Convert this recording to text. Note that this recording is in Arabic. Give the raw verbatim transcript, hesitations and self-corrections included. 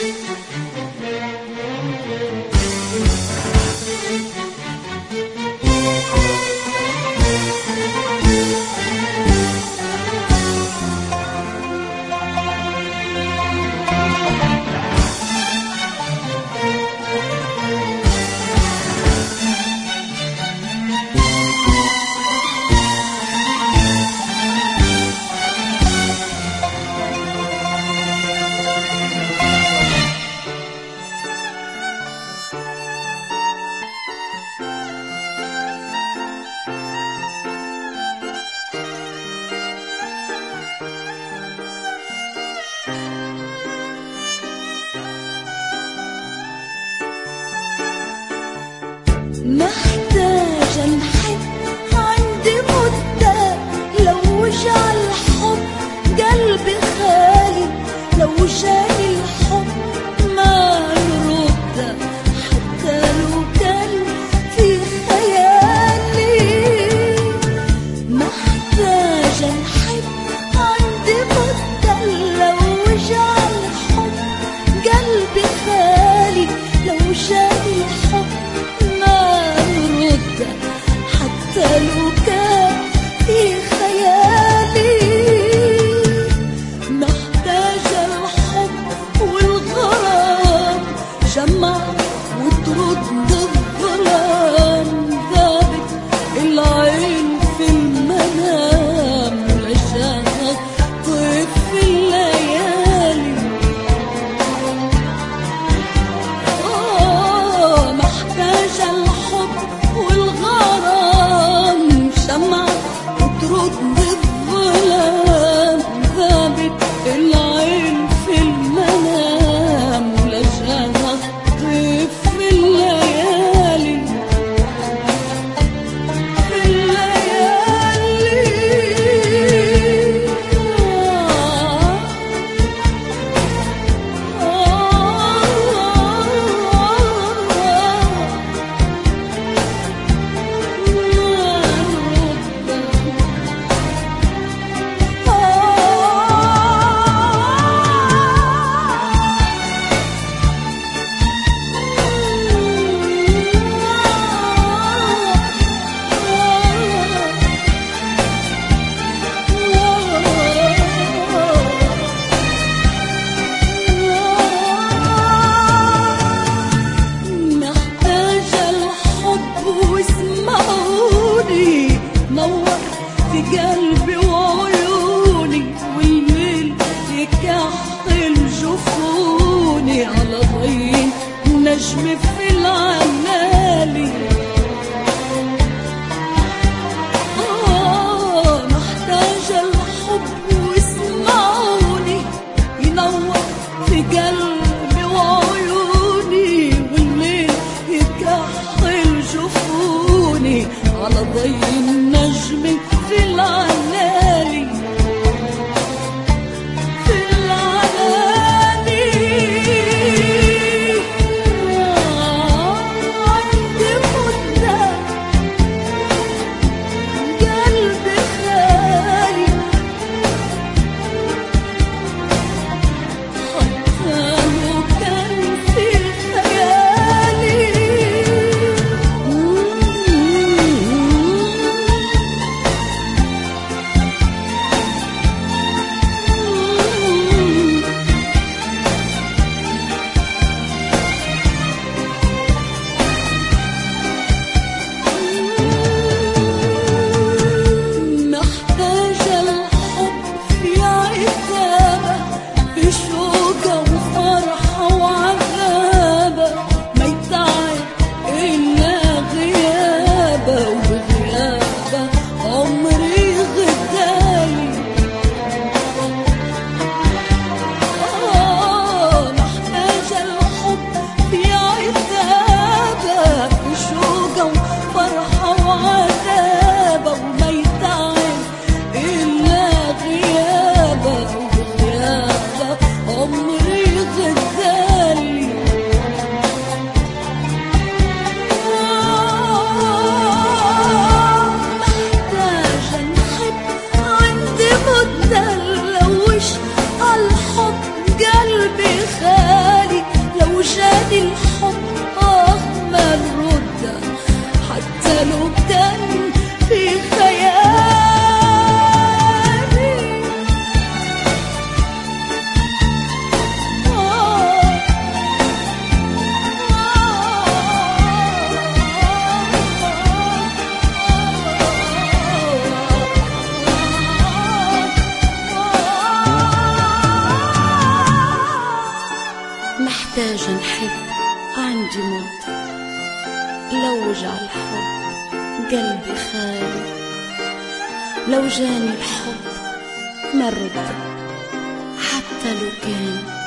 محتاجة نحب عندي مدة، لو جعل الحب قلبي خالي، لو جاني الحب ما نرد حتى لو كان في خيالي. محتاجة نحب عندي مدة، لو جعل الحب قلبي خالي، لو جاني الحب حتى لو كان في خيالي. محتاجة الحب والغرام جمع وترد الظلام، ذابت العين في المنام ولجاها طيف في الليالي. آه محتاجة الحب والغرام شمع وترد الظلام، ذابت العين في المنام ولجاها طيف في الليالي. في الليالي آه محتاجة الحب واسمعوني، نور في قلبي وعيوني، والليل يكحل جفوني على ضي نجم في العنالي. آه محتاجة الحب واسمعوني، ينور في قلبي وعيوني، والليل يكحل جفوني على ضي النجم في العنالي. في العنالي آه عندي مدة، محتاجة نحب عندي مدة، لو وجع الحب قلبي خالي، لو جاني الحب ما رده حتى لو كان